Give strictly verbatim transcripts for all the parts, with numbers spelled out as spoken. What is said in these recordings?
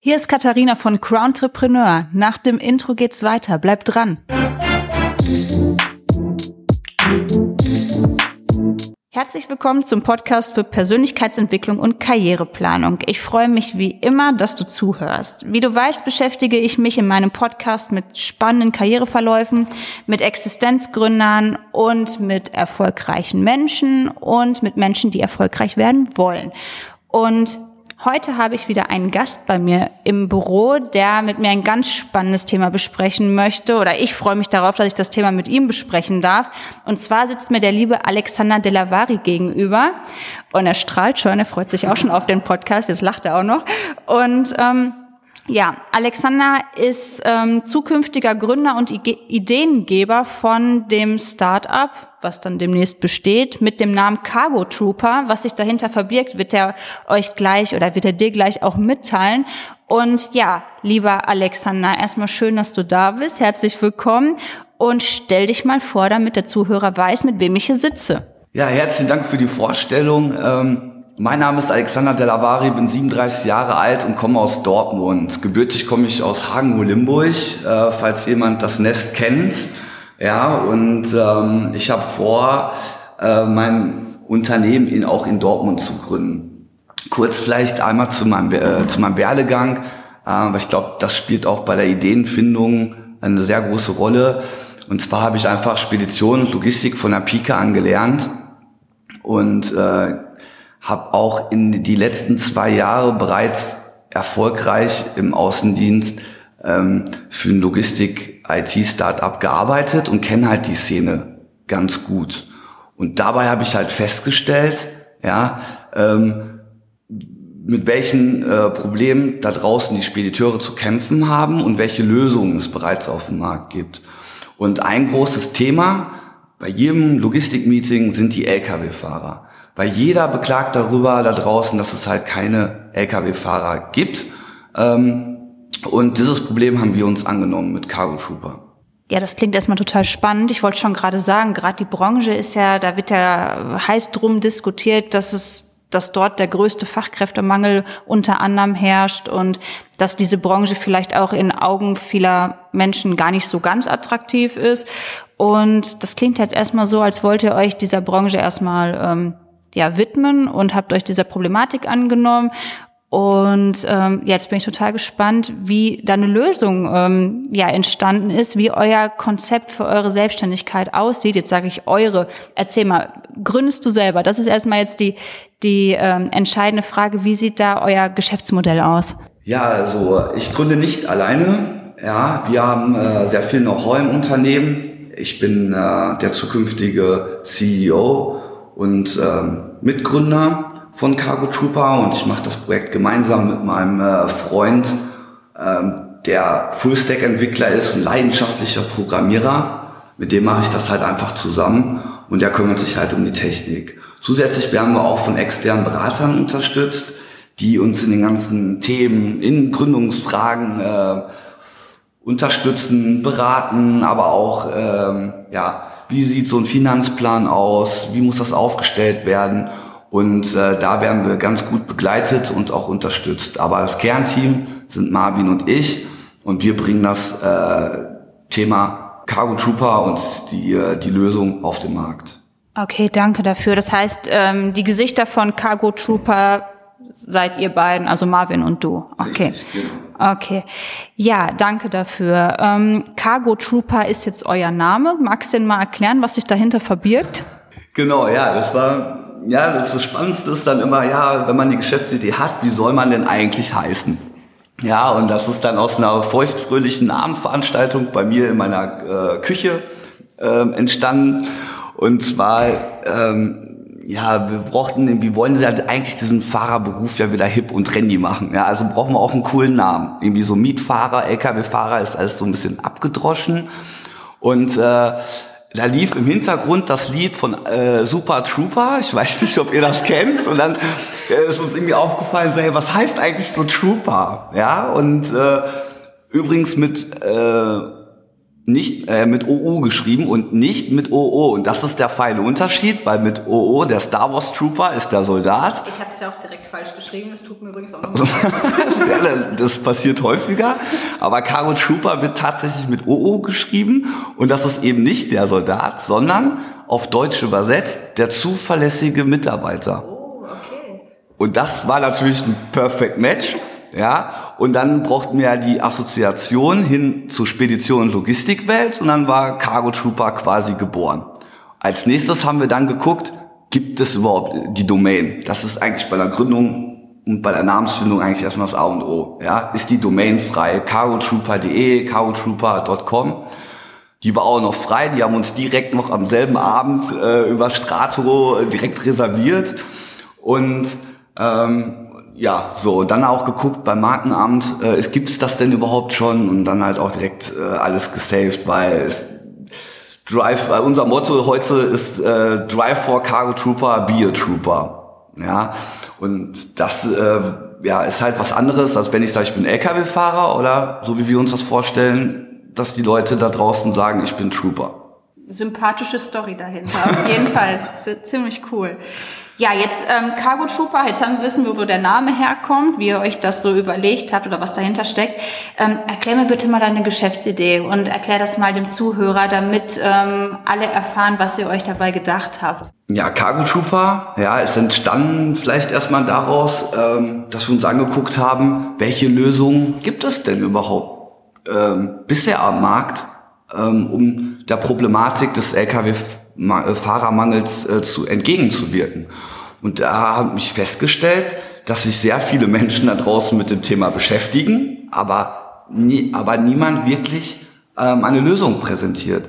Hier ist Katharina von Crowntrepreneur. Nach dem Intro geht's weiter. Bleibt dran. Herzlich willkommen zum Podcast für Persönlichkeitsentwicklung und Karriereplanung. Ich freue mich wie immer, dass du zuhörst. Wie du weißt, beschäftige ich mich in meinem Podcast mit spannenden Karriereverläufen, mit Existenzgründern und mit erfolgreichen Menschen und mit Menschen, die erfolgreich werden wollen. Und heute habe ich wieder einen Gast bei mir im Büro, der mit mir ein ganz spannendes Thema besprechen möchte. Oder ich freue mich darauf, dass ich das Thema mit ihm besprechen darf. Und zwar sitzt mir der liebe Alexander Delavari gegenüber. Und er strahlt schon, er freut sich auch schon auf den Podcast. Jetzt lacht er auch noch. Und ähm, ja, Alexander ist ähm, zukünftiger Gründer und I- Ideengeber von dem Start-up, was dann demnächst besteht, mit dem Namen Cargo Trooper. Was sich dahinter verbirgt, wird er euch gleich oder wird er dir gleich auch mitteilen. Und ja, lieber Alexander, erstmal schön, dass du da bist. Herzlich willkommen und stell dich mal vor, damit der Zuhörer weiß, mit wem ich hier sitze. Ja, herzlichen Dank für die Vorstellung. Ähm Mein Name ist Alexander Delavari, bin siebenunddreißig Jahre alt und komme aus Dortmund. Gebürtig komme ich aus Hagen-Limburg, äh, falls jemand das Nest kennt. Ja, und ähm, ich habe vor, äh, mein Unternehmen in, auch in Dortmund zu gründen. Kurz vielleicht einmal zu meinem, äh, zu meinem Werdegang, äh, aber ich glaube, das spielt auch bei der Ideenfindung eine sehr große Rolle. Und zwar habe ich einfach Spedition und Logistik von der Pike an gelernt und äh, habe auch in die letzten zwei Jahre bereits erfolgreich im Außendienst ähm, für ein Logistik-I T-Startup gearbeitet und kenne halt die Szene ganz gut. Und dabei habe ich halt festgestellt, ja, ähm, mit welchen äh, Problemen da draußen die Spediteure zu kämpfen haben und welche Lösungen es bereits auf dem Markt gibt. Und ein großes Thema bei jedem Logistik-Meeting sind die L K W-Fahrer. Weil jeder beklagt darüber da draußen, dass es halt keine L K W-Fahrer gibt. Und dieses Problem haben wir uns angenommen mit Cargo Trooper. Ja, das klingt erstmal total spannend. Ich wollte schon gerade sagen, gerade die Branche ist ja, da wird ja heiß drum diskutiert, dass es, dass dort der größte Fachkräftemangel unter anderem herrscht und dass diese Branche vielleicht auch in Augen vieler Menschen gar nicht so ganz attraktiv ist. Und das klingt jetzt erstmal so, als wollt ihr euch dieser Branche erstmal ähm, ja widmen und habt euch dieser Problematik angenommen. Und ähm, jetzt bin ich total gespannt, wie da eine Lösung ähm, ja entstanden ist, wie euer Konzept für eure Selbstständigkeit aussieht. Jetzt sage ich eure. Erzähl mal, gründest du selber? Das ist erstmal jetzt die die ähm, entscheidende Frage. Wie sieht da euer Geschäftsmodell aus? Ja, also ich gründe nicht alleine. Ja, wir haben äh, sehr viel Know-how im Unternehmen. Ich bin äh, der zukünftige C E O und ähm, Mitgründer von Cargo Trooper und ich mache das Projekt gemeinsam mit meinem äh, Freund, ähm, der Full-Stack-Entwickler ist und leidenschaftlicher Programmierer. Mit dem mache ich das halt einfach zusammen und der kümmert sich halt um die Technik. Zusätzlich werden wir auch von externen Beratern unterstützt, die uns in den ganzen Themen, in Gründungsfragen äh, unterstützen, beraten, aber auch ähm, ja, wie sieht so ein Finanzplan aus, wie muss das aufgestellt werden und äh, da werden wir ganz gut begleitet und auch unterstützt. Aber das Kernteam sind Marvin und ich und wir bringen das äh, Thema Cargo Trooper und die, äh, die Lösung auf den Markt. Okay, danke dafür. Das heißt, ähm, die Gesichter von Cargo Trooper seid ihr beiden, also Marvin und du. Okay. Richtig, genau. Okay. Ja, danke dafür. Ähm, Cargo Trooper ist jetzt euer Name. Magst du denn mal erklären, was sich dahinter verbirgt? Genau, ja, das war, ja, das, das Spannendste ist dann immer, ja, wenn man die Geschäftsidee hat, wie soll man denn eigentlich heißen? Ja, und das ist dann aus einer feuchtfröhlichen Abendveranstaltung bei mir in meiner äh, Küche äh, entstanden. Und zwar, ähm, ja, wir brauchten, wir wollen halt eigentlich diesen Fahrerberuf ja wieder hip und trendy machen. Ja, also brauchen wir auch einen coolen Namen. Irgendwie so Mietfahrer, L K W-Fahrer ist alles so ein bisschen abgedroschen. Und äh, da lief im Hintergrund das Lied von äh, Super Trooper. Ich weiß nicht, ob ihr das kennt. Und dann äh, ist uns irgendwie aufgefallen, so, hey, was heißt eigentlich so Trooper? Ja, und äh, übrigens mit äh, nicht äh, mit O O geschrieben und nicht mit O O. Und das ist der feine Unterschied, weil mit O O, der Star Wars Trooper, ist der Soldat. Ich habe es ja auch direkt falsch geschrieben, das tut mir übrigens auch noch mal. Ja, das passiert häufiger. Aber Cargo Trooper wird tatsächlich mit O O geschrieben. Und das ist eben nicht der Soldat, sondern auf Deutsch übersetzt der zuverlässige Mitarbeiter. Oh, okay. Und das war natürlich ein Perfect Match. Ja, und dann brauchten wir ja die Assoziation hin zur Spedition- und Logistikwelt und dann war Cargo Trooper quasi geboren. Als nächstes haben wir dann geguckt, gibt es überhaupt die Domain? Das ist eigentlich bei der Gründung und bei der Namensfindung eigentlich erstmal das A und O. Ja, ist die Domain frei? cargo trooper punkt de, cargo trooper punkt com. Die war auch noch frei, die haben uns direkt noch am selben Abend äh, über Strato äh, direkt reserviert und ähm, ja, so, dann auch geguckt beim Markenamt, äh, es gibt's das denn überhaupt schon? Und dann halt auch direkt äh, alles gesaved, weil es Drive, äh, unser Motto heute ist äh, Drive for Cargo Trooper, be a Trooper. Ja, und das äh, ja, ist halt was anderes, als wenn ich sage, ich bin L K W-Fahrer oder so wie wir uns das vorstellen, dass die Leute da draußen sagen, ich bin Trooper. Sympathische Story dahinter, auf jeden Fall. Ziemlich cool. Ja, jetzt ähm, Cargo Trooper, jetzt haben wir wissen, wo der Name herkommt, wie ihr euch das so überlegt habt oder was dahinter steckt. Ähm, erklär mir bitte mal deine Geschäftsidee und erklär das mal dem Zuhörer, damit ähm, alle erfahren, was ihr euch dabei gedacht habt. Ja, Cargo Trooper, ja, ist entstanden vielleicht erstmal daraus, ähm, dass wir uns angeguckt haben, welche Lösungen gibt es denn überhaupt ähm, bisher am Markt, ähm, um der Problematik des L K W-Fahrermangels äh, zu entgegenzuwirken. Und da habe ich festgestellt, dass sich sehr viele Menschen da draußen mit dem Thema beschäftigen, aber, nie, aber niemand wirklich ähm, eine Lösung präsentiert.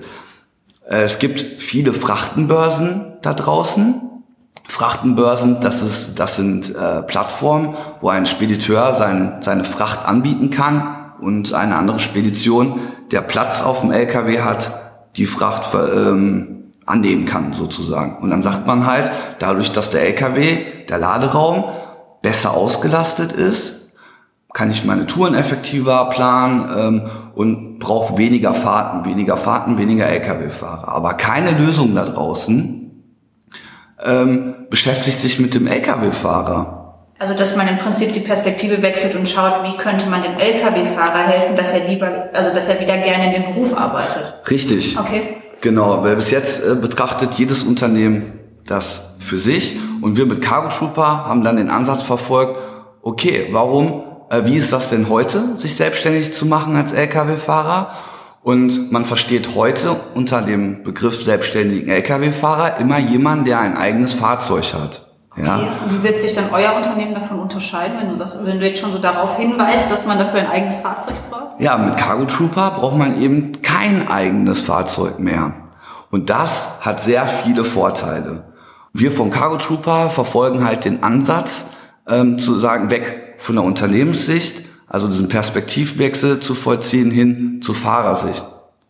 Äh, es gibt viele Frachtenbörsen da draußen. Frachtenbörsen, das ist, das sind äh, Plattformen, wo ein Spediteur sein, seine Fracht anbieten kann und eine andere Spedition, der Platz auf dem L K W hat, die Fracht ähm, annehmen kann sozusagen. Und dann sagt man halt, dadurch, dass der L K W, der Laderaum, besser ausgelastet ist, kann ich meine Touren effektiver planen ähm, und brauche weniger Fahrten, weniger Fahrten, weniger L K W-Fahrer. Aber keine Lösung da draußen ähm, beschäftigt sich mit dem L K W-Fahrer. Also, dass man im Prinzip die Perspektive wechselt und schaut, wie könnte man dem L K W-Fahrer helfen, dass er lieber, also dass er wieder gerne in dem Beruf arbeitet. Richtig. Okay. Genau, weil bis jetzt äh, betrachtet jedes Unternehmen das für sich und wir mit Cargo Trooper haben dann den Ansatz verfolgt, okay, warum, äh, wie ist das denn heute, sich selbstständig zu machen als L K W-Fahrer? Und man versteht heute unter dem Begriff selbstständigen L K W-Fahrer immer jemanden, der ein eigenes Fahrzeug hat. Ja. Okay. Und wie wird sich dann euer Unternehmen davon unterscheiden, wenn du sagst, wenn du jetzt schon so darauf hinweist, dass man dafür ein eigenes Fahrzeug braucht? Ja, mit Cargo Trooper braucht man eben kein eigenes Fahrzeug mehr. Und das hat sehr viele Vorteile. Wir von Cargo Trooper verfolgen halt den Ansatz, ähm, zu sagen, weg von der Unternehmenssicht, also diesen Perspektivwechsel zu vollziehen hin zur Fahrersicht.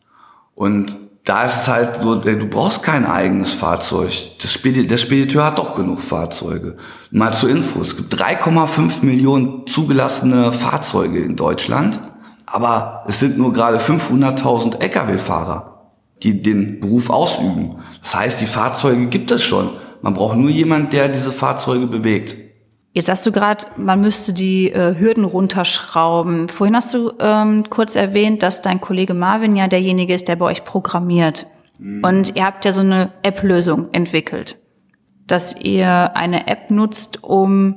Und da ist es halt so, du brauchst kein eigenes Fahrzeug. Das Spedi- der Spediteur hat doch genug Fahrzeuge. Mal zur Info, es gibt drei Komma fünf Millionen zugelassene Fahrzeuge in Deutschland, aber es sind nur gerade fünfhunderttausend L K W-Fahrer, die den Beruf ausüben. Das heißt, die Fahrzeuge gibt es schon. Man braucht nur jemanden, der diese Fahrzeuge bewegt. Jetzt sagst du gerade, man müsste die äh, Hürden runterschrauben. Vorhin hast du ähm, kurz erwähnt, dass dein Kollege Marvin ja derjenige ist, der bei euch programmiert. Mhm. Und ihr habt ja so eine App-Lösung entwickelt, dass ihr eine App nutzt, um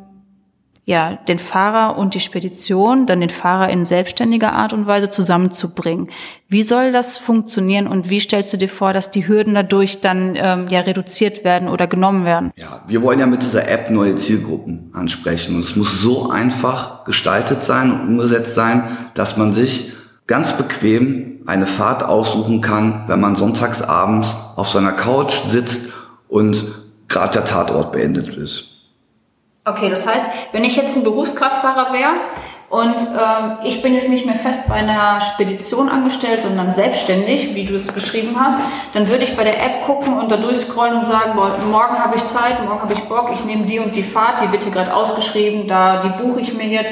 ja den Fahrer und die Spedition, dann den Fahrer in selbstständiger Art und Weise zusammenzubringen. Wie soll das funktionieren und wie stellst du dir vor, dass die Hürden dadurch dann ähm, ja reduziert werden oder genommen werden? Ja, wir wollen ja mit dieser App neue Zielgruppen ansprechen und es muss so einfach gestaltet sein und umgesetzt sein, dass man sich ganz bequem eine Fahrt aussuchen kann, wenn man sonntags abends auf seiner Couch sitzt und gerade der Tatort beendet ist. Okay, das heißt, wenn ich jetzt ein Berufskraftfahrer wäre und ähm, ich bin jetzt nicht mehr fest bei einer Spedition angestellt, sondern selbstständig, wie du es beschrieben hast, dann würde ich bei der App gucken und da durchscrollen und sagen, boah, morgen habe ich Zeit, morgen habe ich Bock, ich nehme die und die Fahrt, die wird hier gerade ausgeschrieben, da die buche ich mir jetzt.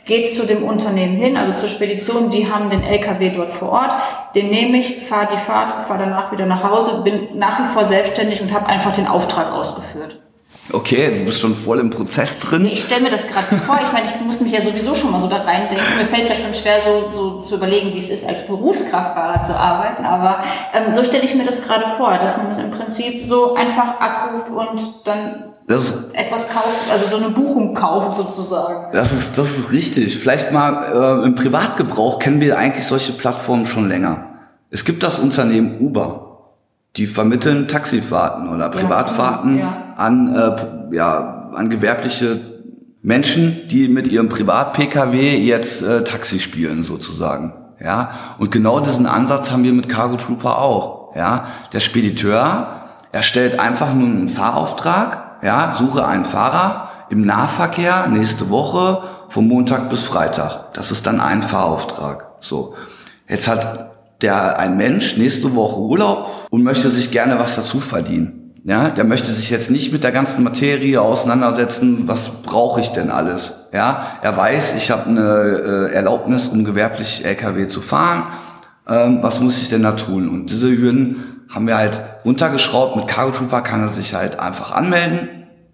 geht's zu dem Unternehmen hin, also zur Spedition, die haben den L K W dort vor Ort, den nehme ich, fahre die Fahrt, fahre danach wieder nach Hause, bin nach wie vor selbstständig und habe einfach den Auftrag ausgeführt. Okay, du bist schon voll im Prozess drin. Ich stelle mir das gerade so vor, ich meine, ich muss mich ja sowieso schon mal so da reindenken. Mir fällt es ja schon schwer, so, so zu überlegen, wie es ist, als Berufskraftfahrer zu arbeiten. Aber ähm, so stelle ich mir das gerade vor, dass man das im Prinzip so einfach abruft und dann das ist, etwas kauft, also so eine Buchung kauft sozusagen. Das ist, das ist richtig. Vielleicht mal äh, im Privatgebrauch kennen wir eigentlich solche Plattformen schon länger. Es gibt das Unternehmen Uber. Die vermitteln Taxifahrten oder Privatfahrten ja, ja. an äh, ja an gewerbliche Menschen, die mit ihrem Privat-P K W jetzt äh, Taxi spielen sozusagen. Ja, und genau diesen Ansatz haben wir mit Cargo Trooper auch. Ja, der Spediteur erstellt einfach nur einen Fahrauftrag. Ja, suche einen Fahrer im Nahverkehr nächste Woche von Montag bis Freitag. Das ist dann ein Fahrauftrag. So, jetzt hat der ein Mensch nächste Woche Urlaub und möchte sich gerne was dazu verdienen. Ja, der möchte sich jetzt nicht mit der ganzen Materie auseinandersetzen, was brauche ich denn alles? Ja, er weiß, ich habe eine äh, Erlaubnis, um gewerblich L K W zu fahren. Ähm, was muss ich denn da tun? Und diese Hürden haben wir halt runtergeschraubt. Mit Cargo Trooper kann er sich halt einfach anmelden.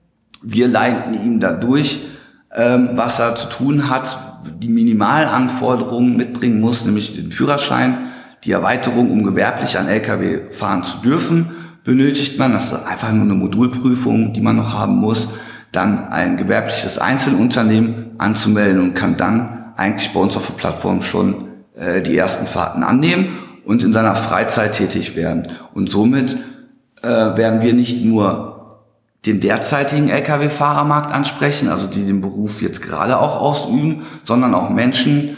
Wir leiten ihm da durch, ähm, was er zu tun hat, die Minimalanforderungen mitbringen muss, nämlich den Führerschein. Die Erweiterung, um gewerblich an L K W fahren zu dürfen, benötigt man. Das ist einfach nur eine Modulprüfung, die man noch haben muss. Dann ein gewerbliches Einzelunternehmen anzumelden und kann dann eigentlich bei uns auf der Plattform schon äh, die ersten Fahrten annehmen und in seiner Freizeit tätig werden. Und somit äh, werden wir nicht nur den derzeitigen L K W-Fahrermarkt ansprechen, also die den Beruf jetzt gerade auch ausüben, sondern auch Menschen,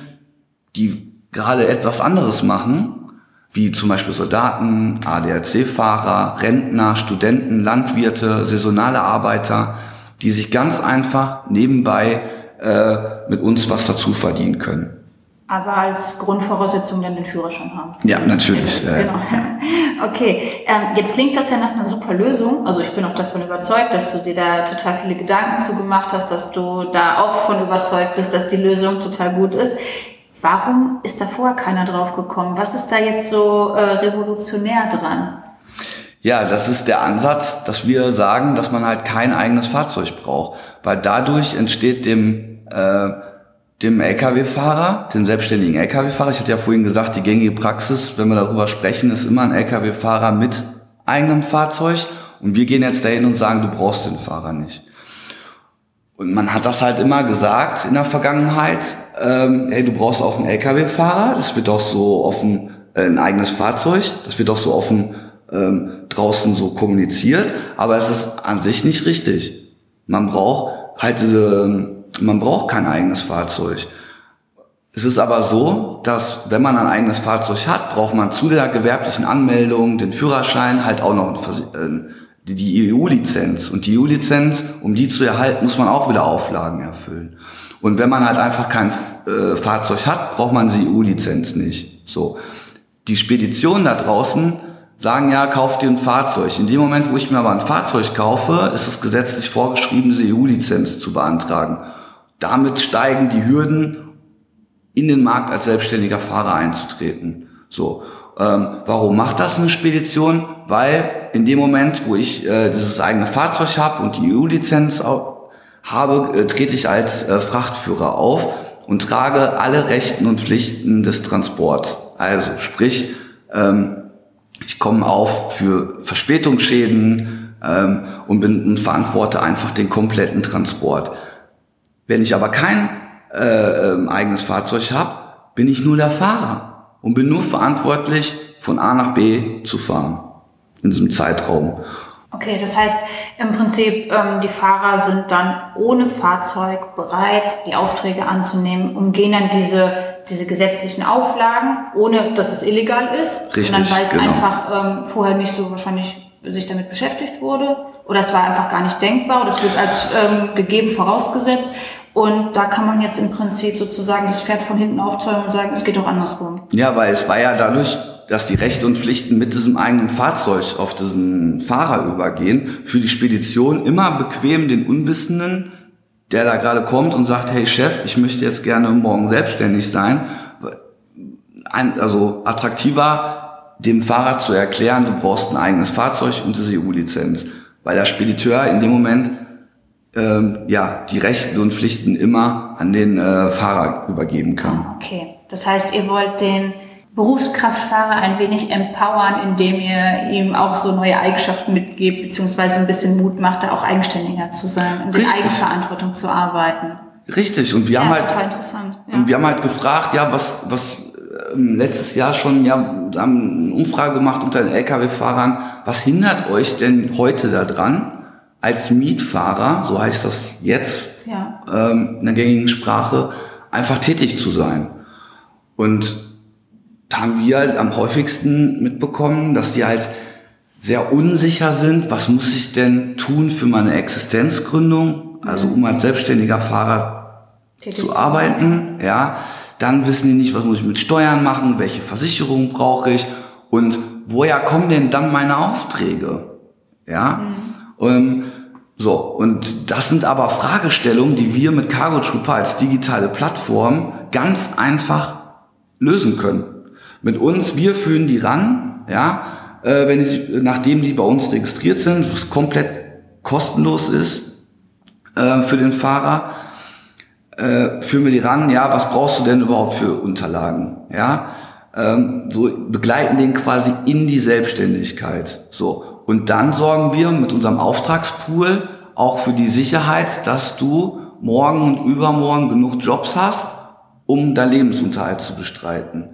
die gerade etwas anderes machen, wie zum Beispiel Soldaten, A D A C-Fahrer, Rentner, Studenten, Landwirte, saisonale Arbeiter, die sich ganz einfach nebenbei äh, mit uns was dazu verdienen können. Aber als Grundvoraussetzung dann den Führerschein haben. Ja, natürlich. Ja, genau. Okay, ähm, jetzt klingt das ja nach einer super Lösung. Also ich bin auch davon überzeugt, dass du dir da total viele Gedanken zu gemacht hast, dass du da auch von überzeugt bist, dass die Lösung total gut ist. Warum ist da vorher keiner drauf gekommen? Was ist da jetzt so äh, revolutionär dran? Ja, das ist der Ansatz, dass wir sagen, dass man halt kein eigenes Fahrzeug braucht. Weil dadurch entsteht dem äh, dem L K W-Fahrer, den selbstständigen L K W-Fahrer, ich hatte ja vorhin gesagt, die gängige Praxis, wenn wir darüber sprechen, ist immer ein L K W-Fahrer mit eigenem Fahrzeug. Und wir gehen jetzt dahin und sagen, du brauchst den Fahrer nicht. Und man hat das halt immer gesagt in der Vergangenheit, ähm, hey, du brauchst auch einen L K W-Fahrer, das wird auch so offen, äh, ein eigenes Fahrzeug, das wird auch so offen ähm, draußen so kommuniziert, aber es ist an sich nicht richtig. Man braucht halt diese, man braucht kein eigenes Fahrzeug. Es ist aber so, dass wenn man ein eigenes Fahrzeug hat, braucht man zu der gewerblichen Anmeldung, den Führerschein, halt auch noch ein, die E U-Lizenz. Und die E U-Lizenz, um die zu erhalten, muss man auch wieder Auflagen erfüllen. Und wenn man halt einfach kein äh, Fahrzeug hat, braucht man die E U-Lizenz nicht. So. Die Speditionen da draußen sagen ja, kauf dir ein Fahrzeug. In dem Moment, wo ich mir aber ein Fahrzeug kaufe, ist es gesetzlich vorgeschrieben, diese E U-Lizenz zu beantragen. Damit steigen die Hürden, in den Markt als selbstständiger Fahrer einzutreten. So. Ähm, warum macht das eine Spedition? Weil in dem Moment, wo ich äh, dieses eigene Fahrzeug habe und die E U-Lizenz habe, äh, trete ich als äh, Frachtführer auf und trage alle Rechten und Pflichten des Transports. Also sprich, ähm, ich komme auf für Verspätungsschäden ähm, und bin und verantworte einfach den kompletten Transport. Wenn ich aber kein äh, äh, eigenes Fahrzeug habe, bin ich nur der Fahrer und bin nur verantwortlich, von A nach B zu fahren in diesem Zeitraum. Okay, das heißt im Prinzip, ähm, die Fahrer sind dann ohne Fahrzeug bereit, die Aufträge anzunehmen, umgehen dann diese diese gesetzlichen Auflagen, ohne dass es illegal ist. Richtig, und dann, weil es genau. einfach ähm, vorher nicht so wahrscheinlich sich damit beschäftigt wurde oder es war einfach gar nicht denkbar oder es wird als ähm, gegeben vorausgesetzt. Und da kann man jetzt im Prinzip sozusagen das Pferd von hinten aufzäumen und sagen, es geht auch andersrum. Ja, weil es war ja dadurch, dass die Rechte und Pflichten mit diesem eigenen Fahrzeug auf diesen Fahrer übergehen, für die Spedition immer bequem den Unwissenden der da gerade kommt und sagt, hey Chef, ich möchte jetzt gerne morgen selbstständig sein, ein, also attraktiver, dem Fahrer zu erklären, du brauchst ein eigenes Fahrzeug und diese E U-Lizenz, weil der Spediteur in dem Moment ähm, ja die Rechte und Pflichten immer an den äh, Fahrer übergeben kann. Ah, okay, das heißt, ihr wollt den Berufskraftfahrer ein wenig empowern, indem ihr ihm auch so neue Eigenschaften mitgebt, beziehungsweise ein bisschen Mut macht, da auch eigenständiger zu sein und in Eigenverantwortung zu arbeiten. Richtig, und wir ja, haben halt, total interessant. Ja. Und wir haben halt gefragt, ja, was, was ähm, letztes Jahr schon, ja, wir haben eine Umfrage gemacht unter den L K W-Fahrern, was hindert euch denn heute daran, als Mietfahrer, so heißt das jetzt, ja. ähm, in der gängigen Sprache, einfach tätig zu sein? Und da haben wir halt am häufigsten mitbekommen, dass die halt sehr unsicher sind, was muss ich denn tun für meine Existenzgründung, also um als selbstständiger Fahrer Tätig zu, zu arbeiten, sein. ja. Dann wissen die nicht, was muss ich mit Steuern machen, welche Versicherung brauche ich und woher kommen denn dann meine Aufträge, ja. Mhm. Um, so, und das sind aber Fragestellungen, die wir mit Cargo Trooper als digitale Plattform ganz einfach lösen können. Mit uns, wir führen die ran, ja, äh, wenn die, nachdem die bei uns registriert sind, was komplett kostenlos ist äh, für den Fahrer, äh, führen wir die ran, ja, was brauchst du denn überhaupt für Unterlagen, ja, ähm, so begleiten den quasi in die Selbstständigkeit, so. Und dann sorgen wir mit unserem Auftragspool auch für die Sicherheit, dass du morgen und übermorgen genug Jobs hast, um deinen Lebensunterhalt zu bestreiten.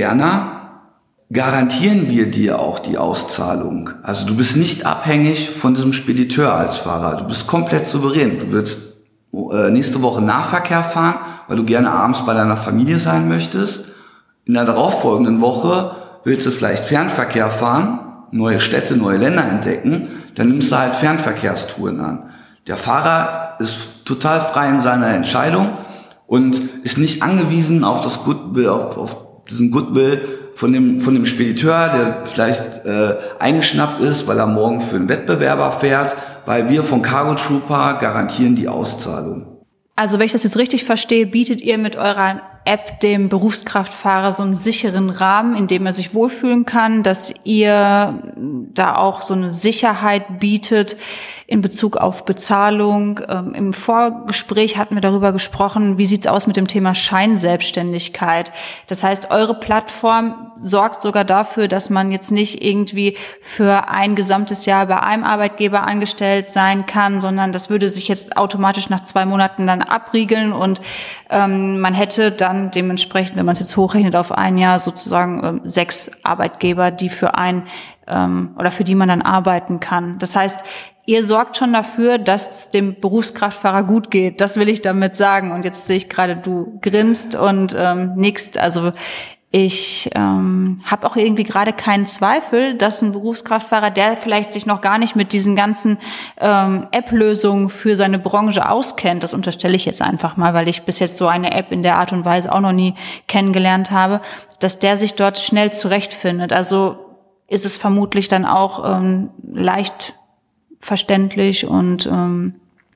Ferner garantieren wir dir auch die Auszahlung. Also du bist nicht abhängig von diesem Spediteur als Fahrer. Du bist komplett souverän. Du willst äh, nächste Woche Nahverkehr fahren, weil du gerne abends bei deiner Familie sein möchtest. In der darauffolgenden Woche willst du vielleicht Fernverkehr fahren, neue Städte, neue Länder entdecken. Dann nimmst du halt Fernverkehrstouren an. Der Fahrer ist total frei in seiner Entscheidung und ist nicht angewiesen auf das Goodwill, auf, auf diesen Goodwill von dem von dem Spediteur, der vielleicht äh, eingeschnappt ist, weil er morgen für einen Wettbewerber fährt, weil wir von Cargo Trooper garantieren die Auszahlung. Also wenn ich das jetzt richtig verstehe, bietet ihr mit eurer App dem Berufskraftfahrer so einen sicheren Rahmen, in dem er sich wohlfühlen kann, dass ihr da auch so eine Sicherheit bietet in Bezug auf Bezahlung. Ähm, im Vorgespräch hatten wir darüber gesprochen, wie sieht's aus mit dem Thema Scheinselbstständigkeit. Das heißt, eure Plattform sorgt sogar dafür, dass man jetzt nicht irgendwie für ein gesamtes Jahr bei einem Arbeitgeber angestellt sein kann, sondern das würde sich jetzt automatisch nach zwei Monaten dann abriegeln und ähm, man hätte dann dementsprechend, wenn man es jetzt hochrechnet auf ein Jahr, sozusagen ähm, sechs Arbeitgeber, die für ein ähm, oder für die man dann arbeiten kann. Das heißt, ihr sorgt schon dafür, dass es dem Berufskraftfahrer gut geht. Das will ich damit sagen. Und jetzt sehe ich gerade, du grinst und ähm, nickst. Also ich ähm, habe auch irgendwie gerade keinen Zweifel, dass ein Berufskraftfahrer, der vielleicht sich noch gar nicht mit diesen ganzen ähm, App-Lösungen für seine Branche auskennt, das unterstelle ich jetzt einfach mal, weil ich bis jetzt so eine App in der Art und Weise auch noch nie kennengelernt habe, dass der sich dort schnell zurechtfindet. Also ist es vermutlich dann auch ähm, leicht verständlich und ähm,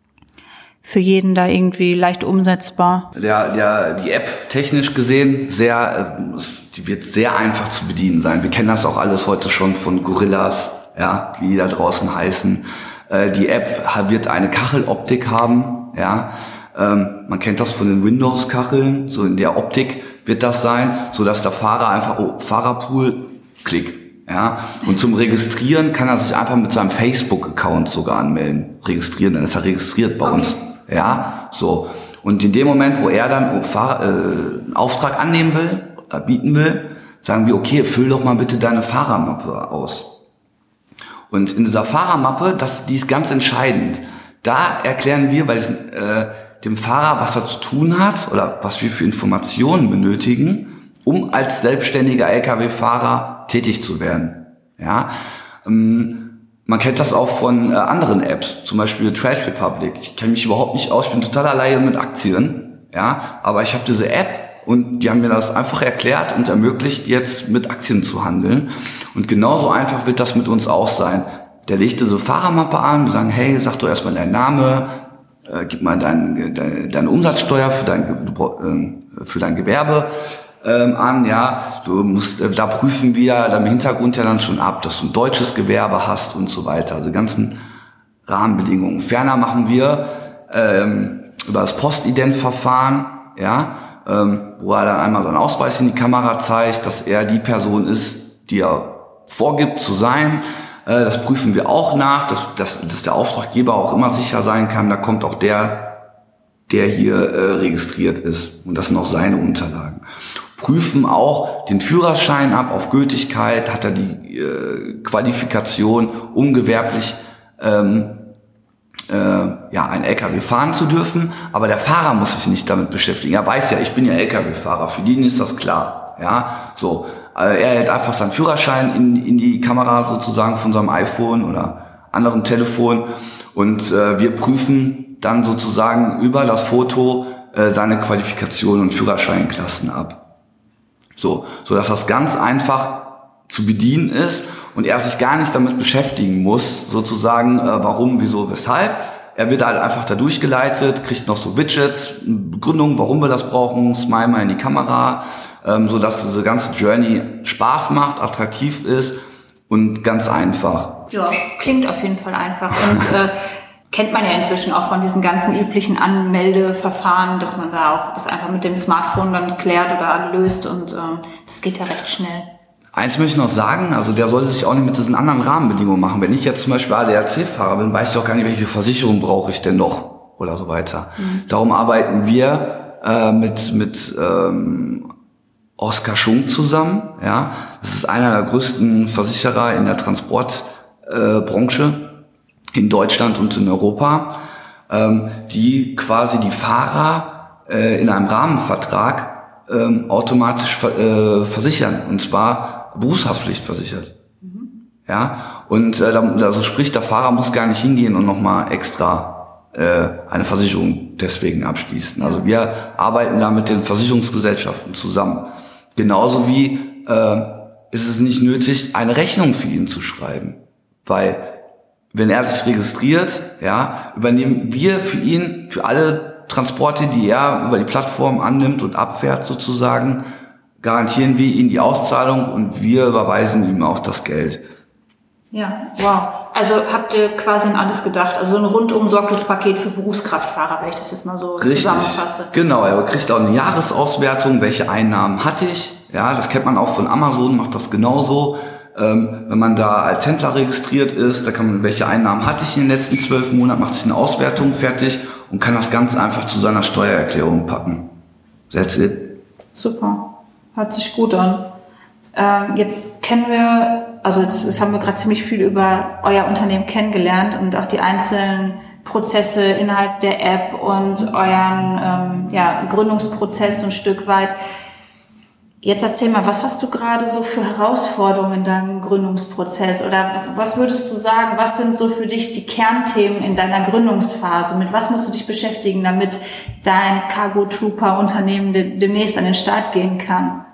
für jeden da irgendwie leicht umsetzbar. Der, der, die App technisch gesehen sehr, äh, die wird sehr einfach zu bedienen sein. Wir kennen das auch alles heute schon von Gorillas, ja, wie die da draußen heißen. Äh, die App wird eine Kacheloptik haben, ja. Ähm, man kennt das von den Windows-Kacheln, so in der Optik wird das sein, so dass der Fahrer einfach, oh, Fahrerpool, klick. Ja, und zum Registrieren kann er sich einfach mit seinem Facebook-Account sogar anmelden. Registrieren, dann ist er registriert bei okay. uns. Ja, so. Und in dem Moment, wo er dann äh, einen Auftrag annehmen will, äh, bieten will, sagen wir, okay, füll doch mal bitte deine Fahrermappe aus. Und in dieser Fahrermappe, das, die ist ganz entscheidend. Da erklären wir, weil es, äh, dem Fahrer, was er zu tun hat oder was wir für Informationen benötigen, um als selbstständiger L K W-Fahrer tätig zu werden. Ja, ähm, man kennt das auch von äh, anderen Apps, zum Beispiel Trade Republic. Ich kenne mich überhaupt nicht aus, ich bin total Laie mit Aktien, ja, aber ich habe diese App und die haben mir das einfach erklärt und ermöglicht, jetzt mit Aktien zu handeln. Und genauso einfach wird das mit uns auch sein. Der legt diese Fahrermappe an, wir sagen, hey, sag doch erstmal deinen Namen, äh, gib mal dein, deine, deine Umsatzsteuer für dein, äh, für dein Gewerbe ähm, an, ja, du musst, äh, da prüfen wir dann im Hintergrund ja dann schon ab, dass du ein deutsches Gewerbe hast und so weiter, also die ganzen Rahmenbedingungen. Ferner machen wir ähm, über das Postident-Verfahren, ja, ähm, wo er dann einmal seinen Ausweis in die Kamera zeigt, dass er die Person ist, die er vorgibt zu sein. Äh, das prüfen wir auch nach, dass, dass, dass der Auftraggeber auch immer sicher sein kann, da kommt auch der, der hier äh, registriert ist. Und das sind auch seine Unterlagen. Prüfen auch den Führerschein ab auf Gültigkeit, hat er die äh, Qualifikation, um gewerblich ähm, äh, ja, ein L K W fahren zu dürfen, aber der Fahrer muss sich nicht damit beschäftigen. Er weiß ja, ich bin ja L K W-Fahrer, für den ist das klar. Ja, so. Also er hält einfach seinen Führerschein in, in die Kamera sozusagen von seinem iPhone oder anderem Telefon und äh, wir prüfen dann sozusagen über das Foto äh, seine Qualifikation und Führerscheinklassen ab. So, so dass das ganz einfach zu bedienen ist und er sich gar nicht damit beschäftigen muss, sozusagen, äh, warum, wieso, weshalb. Er wird halt einfach da durchgeleitet, kriegt noch so Widgets, Begründung, warum wir das brauchen, smile mal in die Kamera, ähm, so dass diese ganze Journey Spaß macht, attraktiv ist und ganz einfach. Ja, klingt auf jeden Fall einfach und äh, kennt man ja inzwischen auch von diesen ganzen üblichen Anmeldeverfahren, dass man da auch das einfach mit dem Smartphone dann klärt oder löst und ähm, das geht ja recht schnell. Eins möchte ich noch sagen, also der sollte sich auch nicht mit diesen anderen Rahmenbedingungen machen. Wenn ich jetzt zum Beispiel A D A C-Fahrer bin, weiß ich auch gar nicht, welche Versicherung brauche ich denn noch oder so weiter. Mhm. Darum arbeiten wir äh, mit mit ähm, Oskar Schunk zusammen. Ja, das ist einer der größten Versicherer in der Transportbranche äh, in Deutschland und in Europa, ähm, die quasi die Fahrer äh, in einem Rahmenvertrag ähm, automatisch ver- äh, versichern, und zwar Berufshaftpflicht versichert. Mhm. Ja, und äh, also sprich, der Fahrer muss gar nicht hingehen und nochmal extra äh, eine Versicherung deswegen abschließen. Also wir arbeiten da mit den Versicherungsgesellschaften zusammen. Genauso wie äh, ist es nicht nötig, eine Rechnung für ihn zu schreiben, weil wenn er sich registriert, ja, übernehmen wir für ihn, für alle Transporte, die er über die Plattform annimmt und abfährt sozusagen, garantieren wir ihm die Auszahlung und wir überweisen ihm auch das Geld. Ja, wow. Also habt ihr quasi an alles gedacht, also ein rundum sorglos Paket für Berufskraftfahrer, wenn ich das jetzt mal so Richtig. Zusammenfasse. Genau, er kriegt auch eine Jahresauswertung, welche Einnahmen hatte ich. Ja, das kennt man auch von Amazon, macht das genauso. Ähm, wenn man da als Händler registriert ist, da kann man, welche Einnahmen hatte ich in den letzten zwölf Monaten, macht sich eine Auswertung fertig und kann das ganz einfach zu seiner Steuererklärung packen. That's it. Super. Hört sich gut an. Ähm, jetzt kennen wir, also jetzt, jetzt haben wir gerade ziemlich viel über euer Unternehmen kennengelernt und auch die einzelnen Prozesse innerhalb der App und euren ähm, ja, Gründungsprozess ein Stück weit. Jetzt erzähl mal, was hast du gerade so für Herausforderungen in deinem Gründungsprozess? Oder was würdest du sagen, was sind so für dich die Kernthemen in deiner Gründungsphase? Mit was musst du dich beschäftigen, damit dein Cargo Trooper Unternehmen de- demnächst an den Start gehen kann?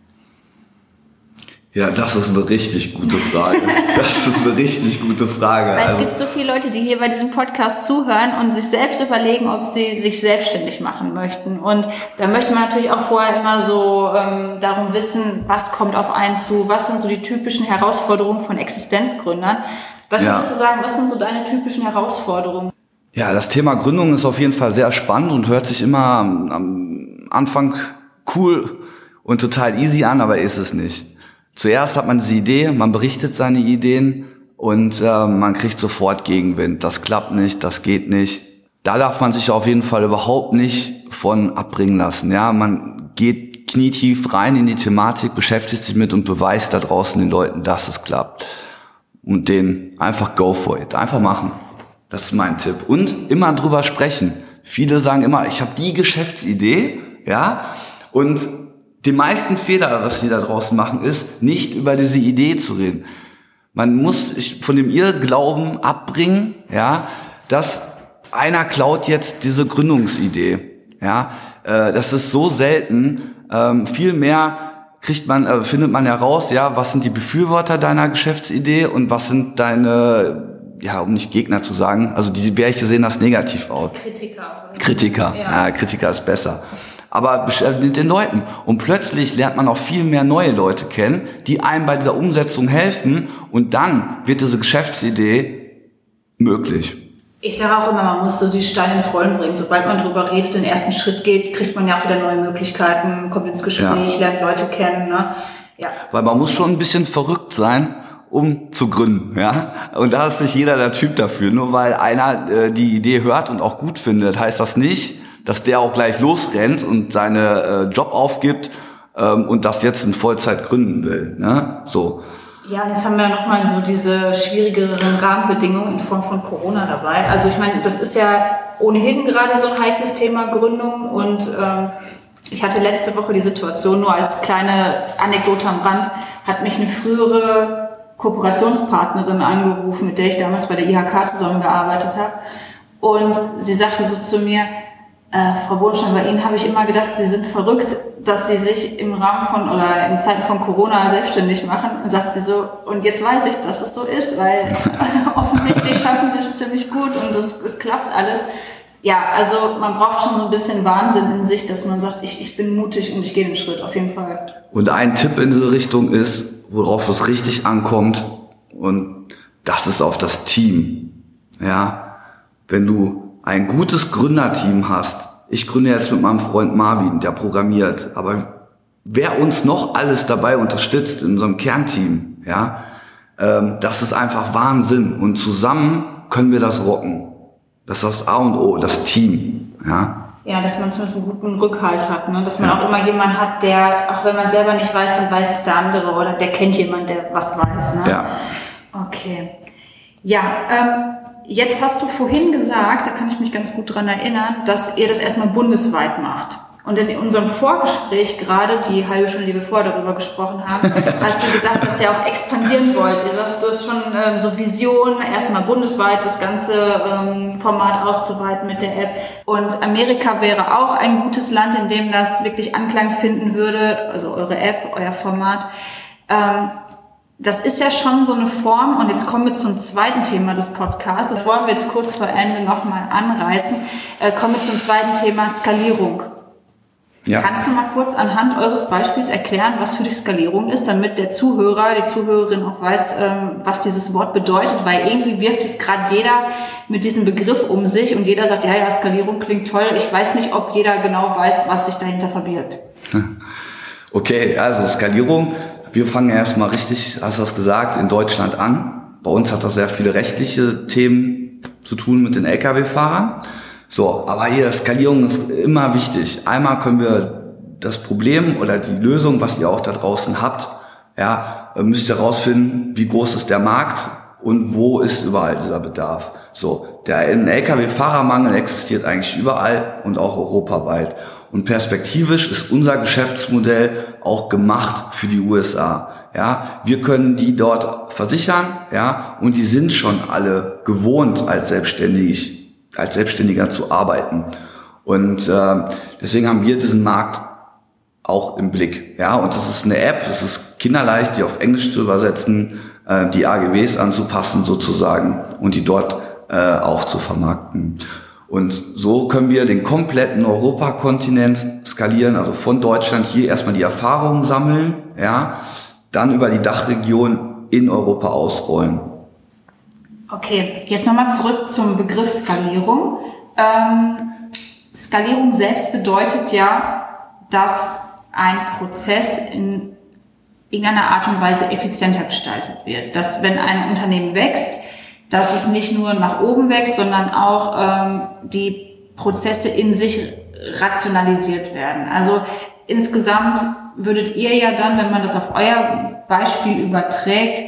Ja, das ist eine richtig gute Frage. Das ist eine richtig gute Frage. Weil es also, gibt so viele Leute, die hier bei diesem Podcast zuhören und sich selbst überlegen, ob sie sich selbstständig machen möchten. Und da möchte man natürlich auch vorher immer so ähm, darum wissen, was kommt auf einen zu, was sind so die typischen Herausforderungen von Existenzgründern. Was ja. würdest du sagen, was sind so deine typischen Herausforderungen? Ja, das Thema Gründung ist auf jeden Fall sehr spannend und hört sich immer am, am Anfang cool und total easy an, aber ist es nicht. Zuerst hat man diese Idee, man berichtet seine Ideen und äh, man kriegt sofort Gegenwind. Das klappt nicht, das geht nicht. Da darf man sich auf jeden Fall überhaupt nicht von abbringen lassen. Ja, man geht knietief rein in die Thematik, beschäftigt sich mit und beweist da draußen den Leuten, dass es klappt. Und denen einfach go for it, einfach machen. Das ist mein Tipp. Und immer drüber sprechen. Viele sagen immer, ich habe die Geschäftsidee, ja, und die meisten Fehler, was sie da draußen machen, ist, nicht über diese Idee zu reden. Man muss von dem Irrglauben abbringen, ja, dass einer klaut jetzt diese Gründungsidee, ja, äh, das ist so selten. Ähm, viel mehr kriegt man, äh, findet man heraus, ja, was sind die Befürworter deiner Geschäftsidee und was sind deine ja, um nicht Gegner zu sagen, also die welche sehen das negativ aus. Kritiker. Oder? Kritiker, ja. ja, Kritiker ist besser. Aber mit den Leuten. Und plötzlich lernt man auch viel mehr neue Leute kennen, die einem bei dieser Umsetzung helfen. Und dann wird diese Geschäftsidee möglich. Ich sage auch immer, man muss so die Steine ins Rollen bringen. Sobald man drüber redet, den ersten Schritt geht, kriegt man ja auch wieder neue Möglichkeiten, kommt ins Gespräch, ja. lernt Leute kennen. Ne? Ja. Weil man muss schon ein bisschen verrückt sein, um zu gründen, ja. Und da ist nicht jeder der Typ dafür. Nur weil einer äh, die Idee hört und auch gut findet, heißt das nicht, dass der auch gleich losrennt und seine äh, Job aufgibt ähm, und das jetzt in Vollzeit gründen will, ne? So. Ja, und jetzt haben wir ja nochmal so diese schwierigeren Rahmenbedingungen in Form von Corona dabei. Also ich meine, das ist ja ohnehin gerade so ein heikles Thema Gründung und ähm, ich hatte letzte Woche die Situation, nur als kleine Anekdote am Rand, hat mich eine frühere Kooperationspartnerin angerufen, mit der ich damals bei der I H K zusammengearbeitet habe. Und sie sagte so zu mir, äh, Frau Bohnstein, bei Ihnen habe ich immer gedacht, Sie sind verrückt, dass Sie sich im Rahmen von oder in Zeiten von Corona selbstständig machen. Und sagt sie so, und jetzt weiß ich, dass es so ist, weil offensichtlich schaffen Sie es ziemlich gut und es, es klappt alles. Ja, also man braucht schon so ein bisschen Wahnsinn in sich, dass man sagt, ich, ich bin mutig und ich gehe den Schritt, auf jeden Fall. Und ein Tipp in diese Richtung ist, worauf es richtig ankommt, und das ist auf das Team. Ja, wenn du ein gutes Gründerteam hast, ich gründe jetzt mit meinem Freund Marvin, der programmiert, aber wer uns noch alles dabei unterstützt in unserem Kernteam, ja, ähm, das ist einfach Wahnsinn, und zusammen können wir das rocken. Das ist das A und O, das Team, ja. Ja, dass man zumindest einen guten Rückhalt hat, ne? Dass man ja. auch immer jemanden hat, der, auch wenn man selber nicht weiß, dann weiß es der andere oder der kennt jemanden, der was weiß, ne? Ja. Okay. Ja, ähm, jetzt hast du vorhin gesagt, da kann ich mich ganz gut dran erinnern, dass ihr das erstmal bundesweit macht. Und in unserem Vorgespräch gerade, die halbe Stunde, die wir vorher darüber gesprochen haben, hast du gesagt, dass ihr auch expandieren wollt. Du hast, du hast schon ähm, so Visionen, erstmal bundesweit das ganze ähm, Format auszuweiten mit der App. Und Amerika wäre auch ein gutes Land, in dem das wirklich Anklang finden würde, also eure App, euer Format. Ähm, Das ist ja schon so eine Form, und jetzt kommen wir zum zweiten Thema des Podcasts. Das wollen wir jetzt kurz vor Ende nochmal anreißen. Äh, kommen wir zum zweiten Thema, Skalierung. Ja. Kannst du mal kurz anhand eures Beispiels erklären, was für dich Skalierung ist, damit der Zuhörer, die Zuhörerin auch weiß, ähm, was dieses Wort bedeutet? Weil irgendwie wirft jetzt gerade jeder mit diesem Begriff um sich und jeder sagt, ja, ja, Skalierung klingt toll. Ich weiß nicht, ob jeder genau weiß, was sich dahinter verbirgt. Okay, also Skalierung. Wir fangen erstmal richtig, hast du das gesagt, in Deutschland an. Bei uns hat das sehr viele rechtliche Themen zu tun mit den L K W-Fahrern. So, aber hier, Skalierung ist immer wichtig. Einmal können wir das Problem oder die Lösung, was ihr auch da draußen habt, ja, müsst ihr rausfinden, wie groß ist der Markt und wo ist überall dieser Bedarf. So, der L K W-Fahrermangel existiert eigentlich überall und auch europaweit. Und perspektivisch ist unser Geschäftsmodell auch gemacht für die U S A. Ja, wir können die dort versichern, ja, und die sind schon alle gewohnt, als selbstständig, als Selbstständiger zu arbeiten. Und äh, deswegen haben wir diesen Markt auch im Blick. Ja, und das ist eine App, das ist kinderleicht, die auf Englisch zu übersetzen, äh, die A G Bs anzupassen sozusagen und die dort äh, auch zu vermarkten. Und so können wir den kompletten Europakontinent skalieren, also von Deutschland hier erstmal die Erfahrungen sammeln, ja, dann über die Dachregion in Europa ausrollen. Okay, jetzt nochmal zurück zum Begriff Skalierung. Ähm, Skalierung selbst bedeutet ja, dass ein Prozess in irgendeiner Art und Weise effizienter gestaltet wird. Dass, wenn ein Unternehmen wächst, dass es nicht nur nach oben wächst, sondern auch ähm, die Prozesse in sich rationalisiert werden. Also insgesamt würdet ihr ja dann, wenn man das auf euer Beispiel überträgt,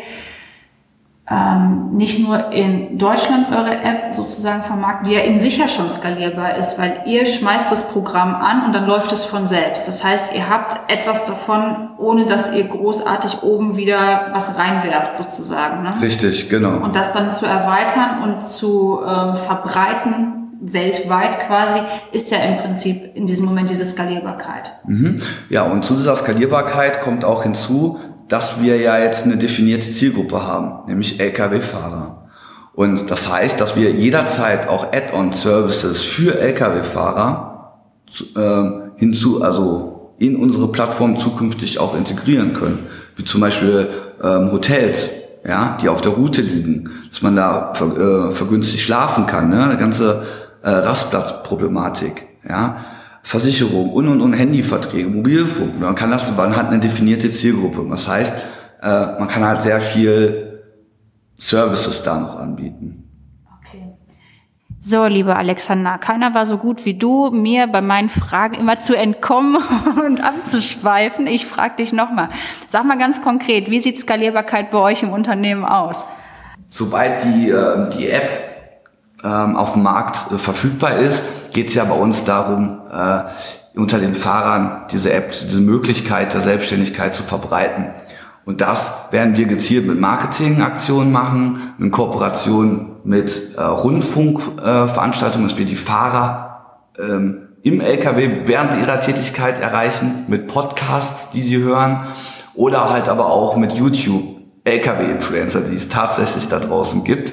ähm, nicht nur in Deutschland eure App sozusagen vermarkten, die ja in sich ja schon skalierbar ist, weil ihr schmeißt das Programm an und dann läuft es von selbst. Das heißt, ihr habt etwas davon, ohne dass ihr großartig oben wieder was reinwerft sozusagen. Ne? Richtig, genau. Und das dann zu erweitern und zu ähm, verbreiten, weltweit quasi, ist ja im Prinzip in diesem Moment diese Skalierbarkeit. Mhm. Ja, und zu dieser Skalierbarkeit kommt auch hinzu, dass wir ja jetzt eine definierte Zielgruppe haben, nämlich L K W-Fahrer. Und das heißt, dass wir jederzeit auch Add-on-Services für L K W-Fahrer äh, hinzu, also in unsere Plattform zukünftig auch integrieren können. Wie zum Beispiel ähm, Hotels, ja, die auf der Route liegen, dass man da ver, äh, vergünstigt schlafen kann, ne? Eine ganze äh, Rastplatzproblematik, ja, Versicherung und und und Handyverträge, Mobilfunk. Man kann das, man hat eine definierte Zielgruppe. Das heißt, äh, man kann halt sehr viel Services da noch anbieten. Okay. So, liebe Alexander, keiner war so gut wie du, mir bei meinen Fragen immer zu entkommen und abzuschweifen. Ich frage dich nochmal. Sag mal ganz konkret, wie sieht Skalierbarkeit bei euch im Unternehmen aus? Sobald die, äh, die App ähm, auf dem Markt äh, verfügbar ist, geht es ja bei uns darum, äh, unter den Fahrern diese App, diese Möglichkeit der Selbstständigkeit zu verbreiten. Und das werden wir gezielt mit Marketingaktionen machen, in Kooperation mit äh, Rundfunkveranstaltungen, äh, dass wir die Fahrer ähm, im L K W während ihrer Tätigkeit erreichen, mit Podcasts, die sie hören, oder halt aber auch mit YouTube-L K W-Influencer, die es tatsächlich da draußen gibt,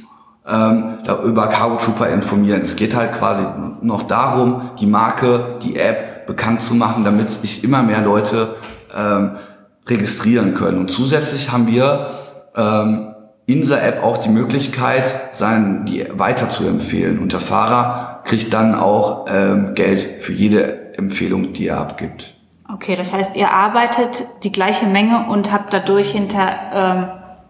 ähm, da über Cargo Trooper informieren. Es geht halt quasi noch darum, die Marke, die App bekannt zu machen, damit sich immer mehr Leute ähm, registrieren können. Und zusätzlich haben wir ähm, in dieser App auch die Möglichkeit, sein, die weiter zu empfehlen. Und der Fahrer kriegt dann auch ähm, Geld für jede Empfehlung, die er abgibt. Okay, das heißt, ihr arbeitet die gleiche Menge und habt dadurch hinter ähm,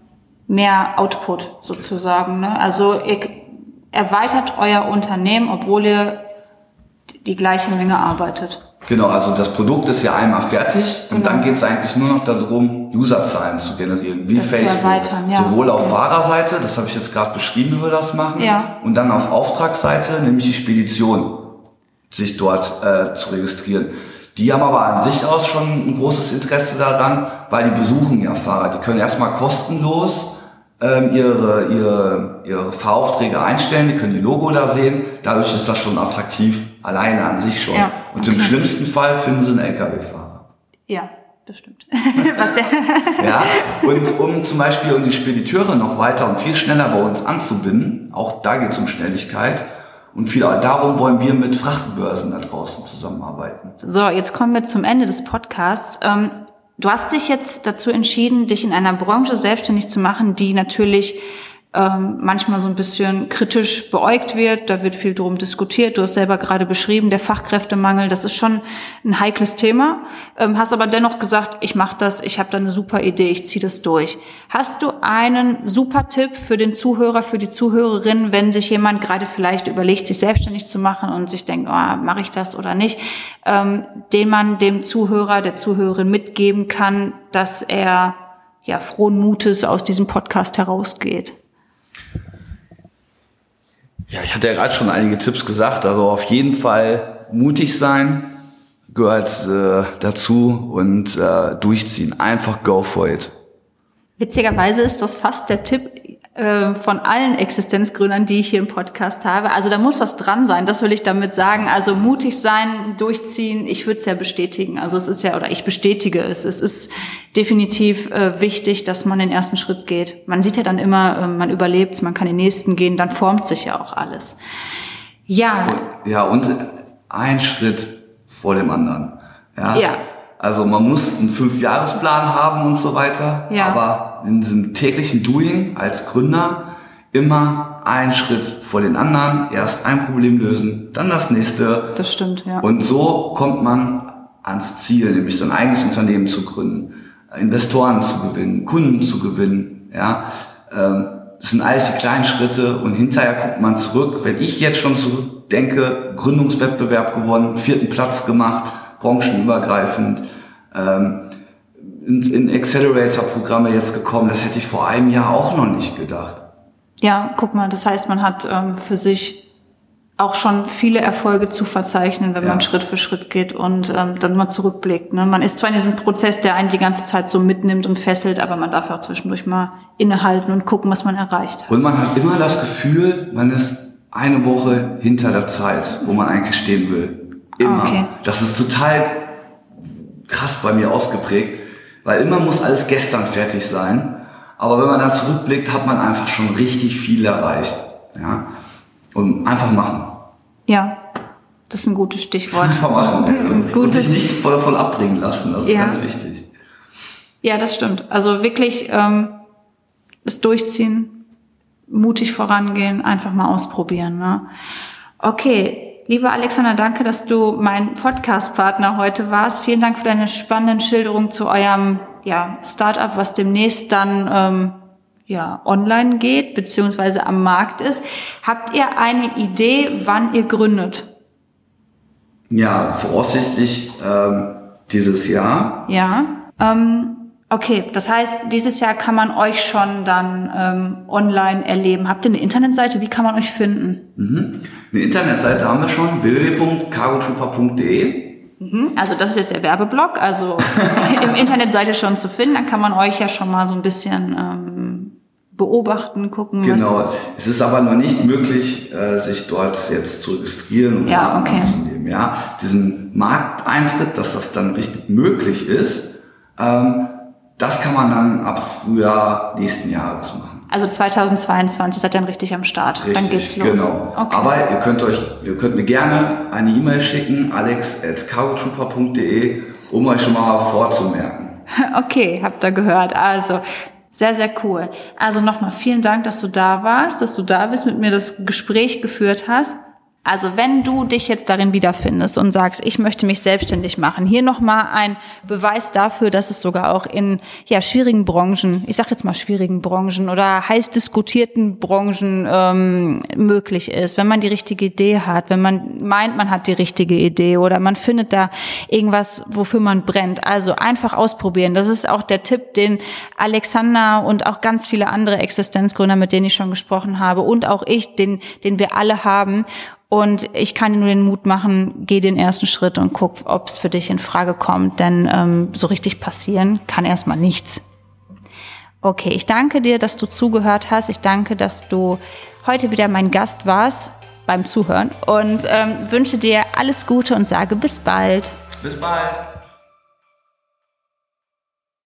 mehr Output sozusagen, ne? Also ihr erweitert euer Unternehmen, obwohl ihr die gleiche Menge arbeitet. Genau, also das Produkt ist ja einmal fertig und genau. Dann geht es eigentlich nur noch darum, Userzahlen zu generieren, wie das Facebook. Ja. Sowohl auf okay. Fahrerseite, das habe ich jetzt gerade beschrieben, wie wir das machen, ja. Und dann auf Auftragsseite, nämlich die Spedition, sich dort äh, zu registrieren. Die haben aber an sich aus schon ein großes Interesse daran, weil die besuchen ja Fahrer. Die können erstmal kostenlos ähm, ihre, ihre, ihre Fahraufträge einstellen, die können die Logo da sehen. Dadurch ist das schon attraktiv, alleine an sich schon. Ja, und okay. Im schlimmsten Fall finden sie einen L K W-Fahrer. Ja, das stimmt. Was der ja, und um zum Beispiel um die Spediteure noch weiter und viel schneller bei uns anzubinden, auch da geht es um Schnelligkeit, und viel darum wollen wir mit Frachtenbörsen da draußen zusammenarbeiten. So, jetzt kommen wir zum Ende des Podcasts. Ähm, du hast dich jetzt dazu entschieden, dich in einer Branche selbstständig zu machen, die natürlich ähm, manchmal so ein bisschen kritisch beäugt wird. Da wird viel drum diskutiert. Du hast selber gerade beschrieben, der Fachkräftemangel, das ist schon ein heikles Thema. Ähm, hast aber dennoch gesagt, ich mache das, ich habe da eine super Idee, ich ziehe das durch. Hast du einen super Tipp für den Zuhörer, für die Zuhörerin, wenn sich jemand gerade vielleicht überlegt, sich selbstständig zu machen und sich denkt, oh, mache ich das oder nicht, ähm, den man dem Zuhörer, der Zuhörerin mitgeben kann, dass er ja frohen Mutes aus diesem Podcast herausgeht? Ja, ich hatte ja gerade schon einige Tipps gesagt, also auf jeden Fall mutig sein gehört äh, dazu und äh, durchziehen. Einfach go for it. Witzigerweise ist das fast der Tipp äh, von allen Existenzgründern, die ich hier im Podcast habe. Also da muss was dran sein, das will ich damit sagen. Also mutig sein, durchziehen, ich würde es ja bestätigen. Also es ist ja, oder ich bestätige es, es ist definitiv äh, wichtig, dass man den ersten Schritt geht. Man sieht ja dann immer, äh, man überlebt es, man kann den nächsten gehen, dann formt sich ja auch alles. Ja. Ja, und ein Schritt vor dem anderen. Ja. ja. Also man muss einen Fünfjahresplan haben und so weiter, ja. Aber in diesem täglichen Doing als Gründer immer einen Schritt vor den anderen, erst ein Problem lösen, dann das nächste. Das stimmt, ja. Und so kommt man ans Ziel, nämlich sein eigenes Unternehmen zu gründen, Investoren zu gewinnen, Kunden zu gewinnen, ja. Das sind alles die kleinen Schritte und hinterher guckt man zurück. Wenn ich jetzt schon zurückdenke, Gründungswettbewerb gewonnen, vierten Platz gemacht, branchenübergreifend, ähm, in, in Accelerator-Programme jetzt gekommen, das hätte ich vor einem Jahr auch noch nicht gedacht. Ja, guck mal, das heißt, man hat ähm, für sich auch schon viele Erfolge zu verzeichnen, wenn ja. man Schritt für Schritt geht und ähm, dann mal zurückblickt. Ne? Man ist zwar in diesem Prozess, der einen die ganze Zeit so mitnimmt und fesselt, aber man darf auch zwischendurch mal innehalten und gucken, was man erreicht hat. Und man hat immer das Gefühl, man ist eine Woche hinter der Zeit, wo man eigentlich stehen will. Immer. Okay. Das ist total krass bei mir ausgeprägt, weil immer muss alles gestern fertig sein. Aber wenn man dann zurückblickt, hat man einfach schon richtig viel erreicht. Ja? Und einfach machen. Ja, das ist ein gutes Stichwort. Einfach machen. Das und sich nicht voll davon abbringen lassen, das ist ja. ganz wichtig. Ja, das stimmt. Also wirklich ähm, das Durchziehen, mutig vorangehen, einfach mal ausprobieren. Ne? Okay. Lieber Alexander, danke, dass du mein Podcast-Partner heute warst. Vielen Dank für deine spannenden Schilderungen zu eurem ja, Startup, was demnächst dann ähm, ja, online geht, beziehungsweise am Markt ist. Habt ihr eine Idee, wann ihr gründet? Ja, voraussichtlich ähm, dieses Jahr. Ja, ähm, okay. Das heißt, dieses Jahr kann man euch schon dann ähm, online erleben. Habt ihr eine Internetseite? Wie kann man euch finden? Mhm. Eine Internetseite haben wir schon, w w w punkt cargo trooper punkt d e. Mhm. Also das ist jetzt der Werbeblock, also im Internet seid ihr schon zu finden. Dann kann man euch ja schon mal so ein bisschen ähm, beobachten, gucken. Genau. Was es ist aber noch nicht möglich, äh, sich dort jetzt zu registrieren und ja, Daten okay. anzunehmen. Ja, diesen Markteintritt, dass das dann richtig möglich ist, ähm, das kann man dann ab Frühjahr nächsten Jahres machen. Also zweitausendzweiundzwanzig seid ihr dann richtig am Start. Richtig, dann geht's los. Genau. Okay. Aber ihr könnt euch, ihr könnt mir gerne eine E-Mail schicken, alex at cargo trooper punkt d e, um euch schon mal vorzumerken. Okay, habt ihr gehört. Also sehr, sehr cool. Also nochmal vielen Dank, dass du da warst, dass du da bist, mit mir das Gespräch geführt hast. Also wenn du dich jetzt darin wiederfindest und sagst, ich möchte mich selbstständig machen, hier nochmal ein Beweis dafür, dass es sogar auch in ja schwierigen Branchen, ich sag jetzt mal schwierigen Branchen oder heiß diskutierten Branchen ähm, möglich ist, wenn man die richtige Idee hat, wenn man meint, man hat die richtige Idee oder man findet da irgendwas, wofür man brennt. Also einfach ausprobieren. Das ist auch der Tipp, den Alexander und auch ganz viele andere Existenzgründer, mit denen ich schon gesprochen habe und auch ich, den, den wir alle haben. Und ich kann dir nur den Mut machen, geh den ersten Schritt und guck, ob es für dich in Frage kommt. Denn ähm, so richtig passieren kann erstmal nichts. Okay, ich danke dir, dass du zugehört hast. Ich danke, dass du heute wieder mein Gast warst beim Zuhören. Und ähm, wünsche dir alles Gute und sage bis bald. Bis bald.